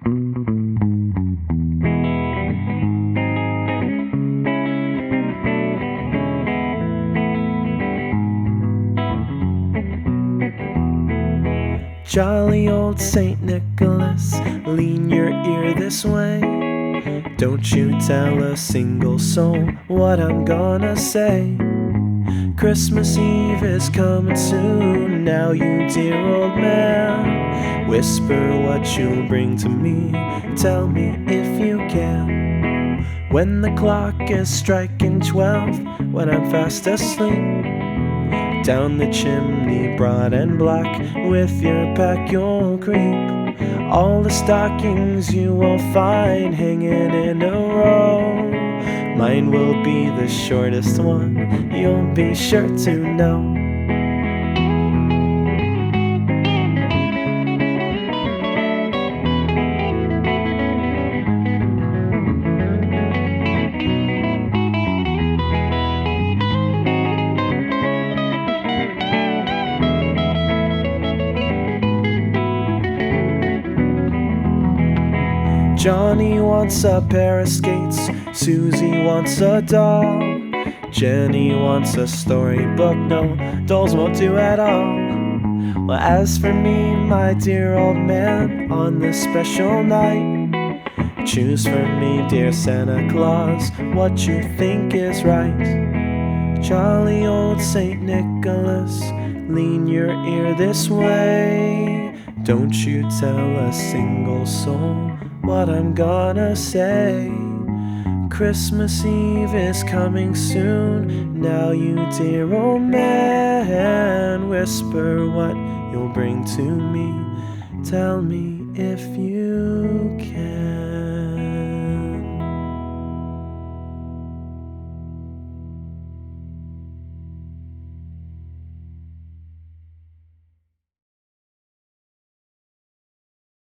Jolly old Saint Nicholas, lean your ear this way. Don't you tell a single soul what I'm gonna say. Christmas Eve is coming soon, now you dear old man. Whisper what you'll bring to me, tell me if you can. When the clock is striking 12, when I'm fast asleep, down the chimney broad and black, with your pack you'll creep. All the stockings you will find hanging in a row. Mine will be the shortest one, you'll be sure to know. Johnny wants a pair of skates, Susie wants a doll, Jenny wants a storybook, no, dolls won't do at all. Well, as for me, my dear old man, on this special night, choose for me, dear Santa Claus, what you think is right. Jolly old Saint Nicholas, lean your ear this way. Don't you tell a single soul what I'm gonna say. Christmas Eve is coming soon, now you dear old man, whisper what you'll bring to me, tell me if you